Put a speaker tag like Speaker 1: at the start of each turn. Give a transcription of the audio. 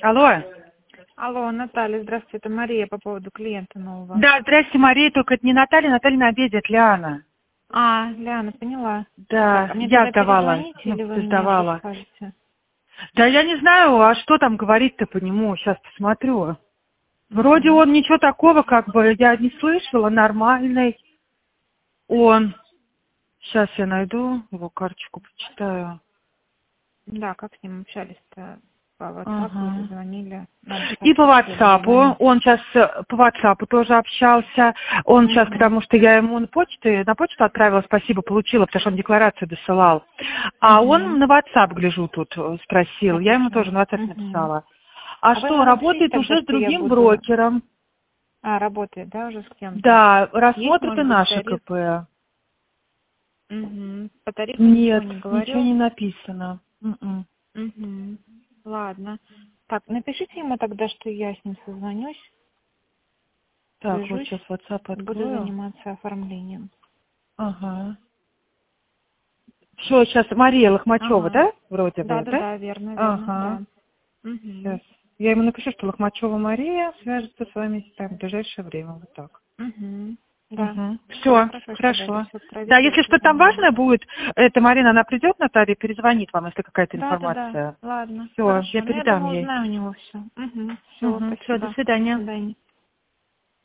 Speaker 1: Алло.
Speaker 2: Алло, Наталья, здравствуйте, это Мария по поводу клиента нового.
Speaker 1: Да, здрасте, Мария, только это не Наталья, Наталья на обеде, это Лиана.
Speaker 2: Ляна, поняла.
Speaker 1: Да,
Speaker 2: Так, а мне
Speaker 1: я
Speaker 2: тогда
Speaker 1: сдавала.
Speaker 2: перезвоните или вы
Speaker 1: Ты
Speaker 2: мне
Speaker 1: сдавала.
Speaker 2: скажете?
Speaker 1: Да я не знаю, а что там говорить-то по нему, сейчас посмотрю. Вроде он ничего такого, как бы, я не слышала, нормальный. Он. Сейчас я найду его карточку, почитаю.
Speaker 2: Да, как с ним общались-то? По WhatsApp или
Speaker 1: Ага.
Speaker 2: звонили? Надо
Speaker 1: И по
Speaker 2: сказать, что я
Speaker 1: WhatsApp.
Speaker 2: звоню.
Speaker 1: Он сейчас по WhatsApp тоже общался. Он сейчас, потому что я ему на почту отправила, спасибо, получила, потому что он декларацию досылал. А он на WhatsApp, гляжу, тут спросил. Я ему тоже на WhatsApp написала. А
Speaker 2: А вы
Speaker 1: что,
Speaker 2: ему напишите
Speaker 1: работает
Speaker 2: тогда,
Speaker 1: уже с
Speaker 2: что я
Speaker 1: другим
Speaker 2: буду...
Speaker 1: брокером.
Speaker 2: работает, да, уже с кем-то?
Speaker 1: Да,
Speaker 2: Есть,
Speaker 1: рассмотрит и
Speaker 2: может быть,
Speaker 1: наше
Speaker 2: тариф?
Speaker 1: КП.
Speaker 2: По тарифу ничего
Speaker 1: Нет,
Speaker 2: не
Speaker 1: ничего
Speaker 2: говорил?
Speaker 1: не написано.
Speaker 2: Ладно. Так, напишите ему тогда, что я с ним созвонюсь,
Speaker 1: Так, вот
Speaker 2: свяжусь,
Speaker 1: сейчас WhatsApp
Speaker 2: буду
Speaker 1: открою.
Speaker 2: заниматься оформлением.
Speaker 1: Ага. Все, сейчас Мария Лохмачева,
Speaker 2: Ага.
Speaker 1: да? Вроде бы, да?
Speaker 2: Да, верно,
Speaker 1: Ага.
Speaker 2: да.
Speaker 1: Сейчас. Я ему напишу, что Лохмачева Мария свяжется с вами там, в ближайшее время. Вот так.
Speaker 2: Да.
Speaker 1: Все,
Speaker 2: Хорошо,
Speaker 1: хорошо.
Speaker 2: все
Speaker 1: Да, если что-то там важное будет, эта Марина, она придет, Наталья, перезвонит вам, если какая-то
Speaker 2: Да.
Speaker 1: информация.
Speaker 2: Ладно.
Speaker 1: Все,
Speaker 2: Хорошо.
Speaker 1: я
Speaker 2: Ну, я
Speaker 1: передам
Speaker 2: думаю,
Speaker 1: ей.
Speaker 2: узнаю у него все. Все,
Speaker 1: Все, до
Speaker 2: спасибо. До
Speaker 1: свидания.
Speaker 2: свидания.